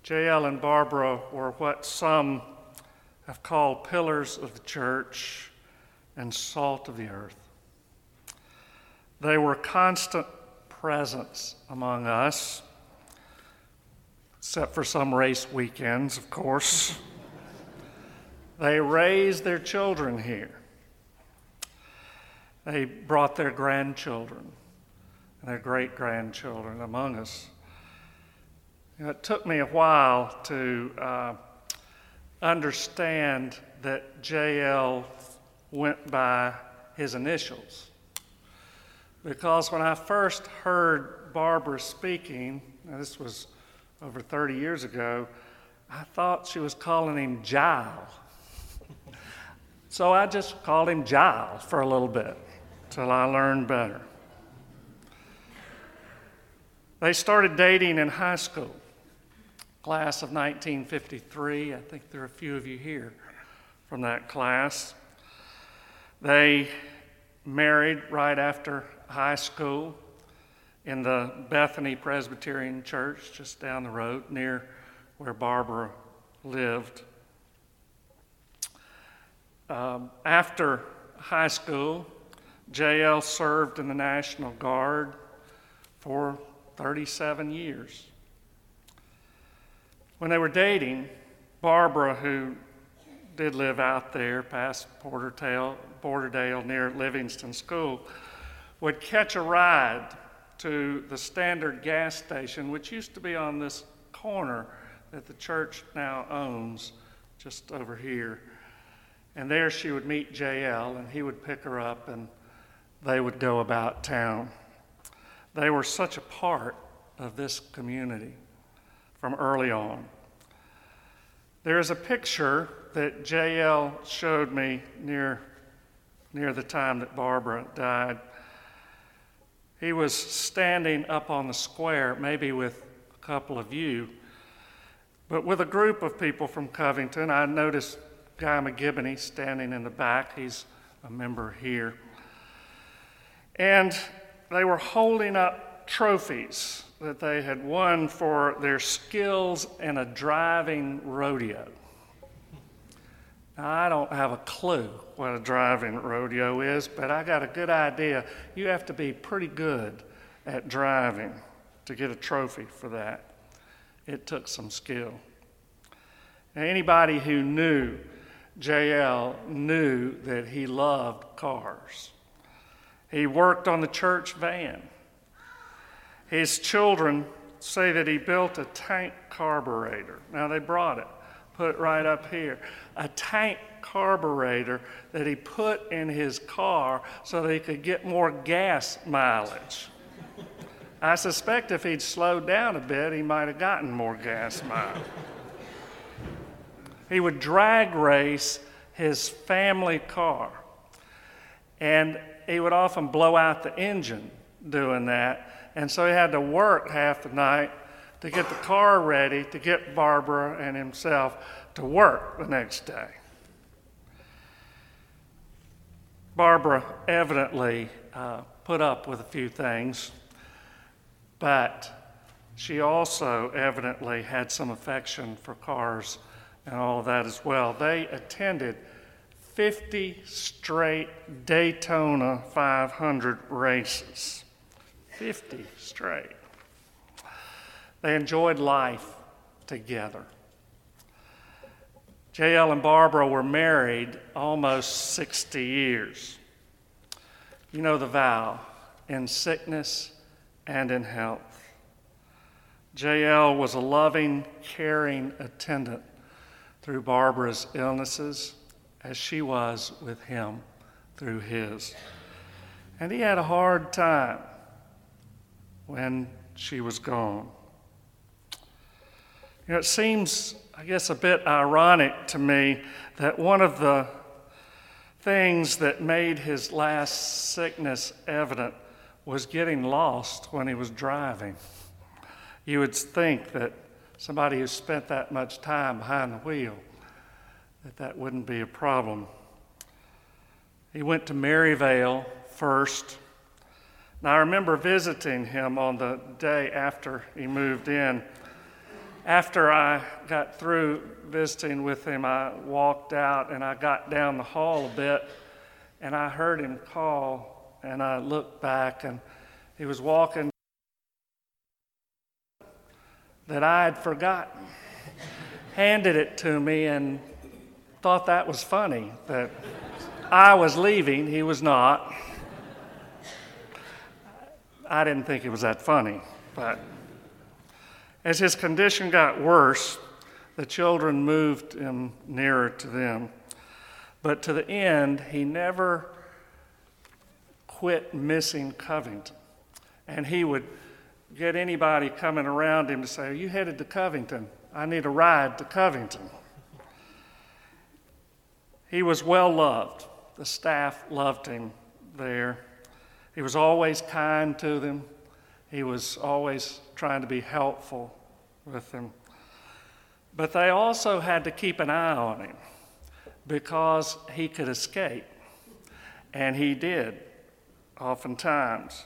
J.L. and Barbara were what some have called pillars of the church and salt of the earth. They were constant presence among us, except for some race weekends, of course. They raised their children here. They brought their grandchildren and their great-grandchildren among us. It took me a while to understand that J.L. went by his initials. Because when I first heard Barbara speaking, this was over 30 years ago, I thought she was calling him Gile. So I just called him Gile for a little bit till I learned better. They started dating in high school, class of 1953. I think there are a few of you here from that class. They married right after high school in the Bethany Presbyterian Church just down the road near where Barbara lived. After high school, J.L. served in the National Guard for 37 years. When they were dating, Barbara, who did live out there past Borderdale near Livingston School, would catch a ride to the Standard gas station, which used to be on this corner that the church now owns, just over here. And there she would meet J.L., and he would pick her up, and they would go about town. They were such a part of this community from early on. There is a picture that J.L. showed me near the time that Barbara died. He was standing up on the square, maybe with a couple of you, but with a group of people from Covington. I noticed Guy McGibbony standing in the back. He's a member here. And they were holding up trophies that they had won for their skills in a driving rodeo. Now, I don't have a clue what a driving rodeo is, but I got a good idea. You have to be pretty good at driving to get a trophy for that. It took some skill. Now, anybody who knew J.L. knew that he loved cars. He worked on the church van. His children say that he built a tank carburetor. Now, they brought it, put it right up here. A tank carburetor that he put in his car so that he could get more gas mileage. I suspect if he'd slowed down a bit, he might have gotten more gas mileage. He would drag race his family car, and he would often blow out the engine doing that, and so he had to work half the night to get the car ready to get Barbara and himself to work the next day. Barbara evidently put up with a few things, but she also evidently had some affection for cars and all of that as well. They attended 50 straight Daytona 500 races. 50 straight. They enjoyed life together. J.L. and Barbara were married almost 60 years. You know the vow, in sickness and in health. J.L. was a loving, caring attendant through Barbara's illnesses, as she was with him through his. And he had a hard time when she was gone. You know, it seems, I guess, a bit ironic to me that one of the things that made his last sickness evident was getting lost when he was driving. You would think that somebody who spent that much time behind the wheel, that wouldn't be a problem. He went to Maryvale first. Now, I remember visiting him on the day after he moved in, After I got through visiting with him, I walked out and I got down the hall a bit and I heard him call, and I looked back and he was walking that I had forgotten, handed it to me and thought that was funny, that I was leaving, he was not. I didn't think it was that funny, but as his condition got worse, the children moved him nearer to them. But to the end, he never quit missing Covington. And he would get anybody coming around him to say, "Are you headed to Covington? I need a ride to Covington." He was well loved. The staff loved him there. He was always kind to them. He was always trying to be helpful with them. But they also had to keep an eye on him because he could escape. And he did, oftentimes.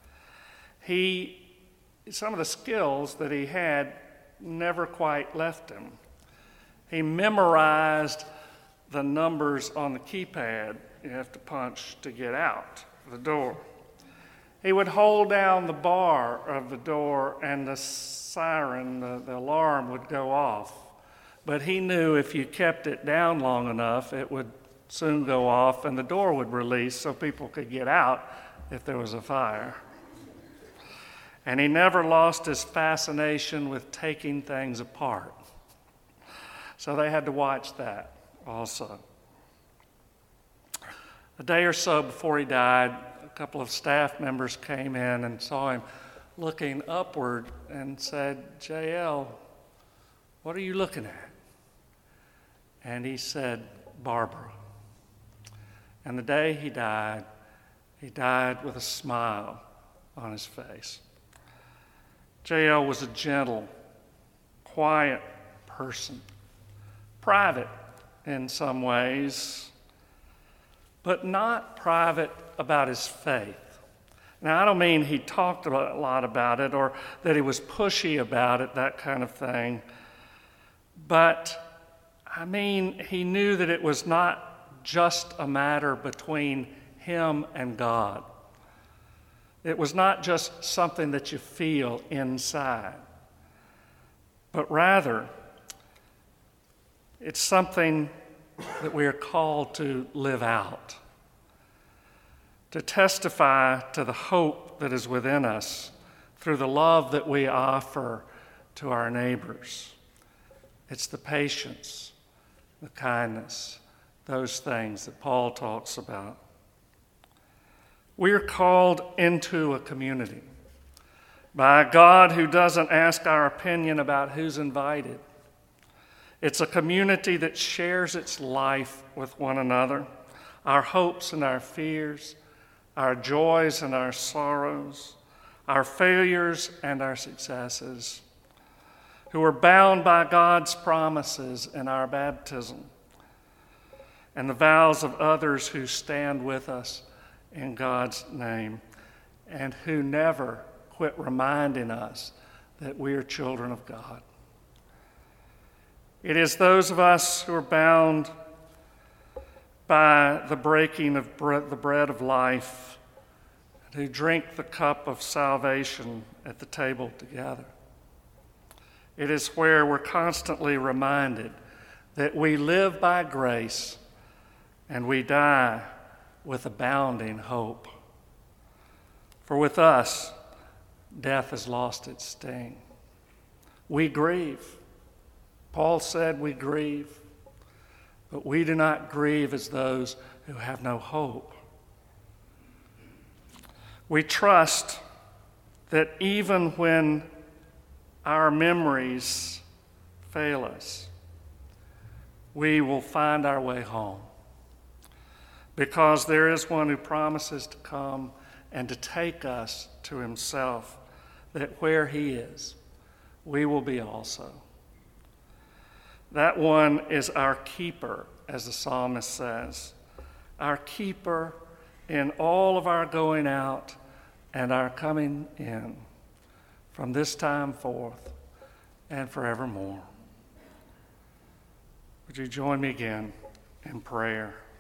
Some of the skills that he had never quite left him. He memorized the numbers on the keypad you have to punch to get out the door. He would hold down the bar of the door and the siren, the alarm would go off. But he knew if you kept it down long enough, it would soon go off and the door would release so people could get out if there was a fire. And he never lost his fascination with taking things apart. So they had to watch that also. A day or so before he died, a couple of staff members came in and saw him looking upward and said, "JL, what are you looking at?" And he said, "Barbara." And the day he died with a smile on his face. JL was a gentle, quiet person, private in some ways, but not private about his faith. Now, I don't mean he talked a lot about it or that he was pushy about it, that kind of thing, but I mean he knew that it was not just a matter between him and God. It was not just something that you feel inside, but rather it's something that we are called to live out, to testify to the hope that is within us through the love that we offer to our neighbors. It's the patience, the kindness, those things that Paul talks about. We're called into a community by a God who doesn't ask our opinion about who's invited. It's a community that shares its life with one another, our hopes and our fears, our joys and our sorrows, our failures and our successes, who are bound by God's promises in our baptism and the vows of others who stand with us in God's name, and who never quit reminding us that we are children of God. It is those of us who are bound by the breaking of the bread of life, and who drink the cup of salvation at the table together. It is where we're constantly reminded that we live by grace and we die with abounding hope. For with us, death has lost its sting. We grieve. Paul said we grieve, but we do not grieve as those who have no hope. We trust that even when our memories fail us, we will find our way home, because there is one who promises to come and to take us to himself, that where he is, we will be also. That one is our keeper, as the psalmist says, our keeper in all of our going out and our coming in from this time forth and forevermore. Would you join me again in prayer?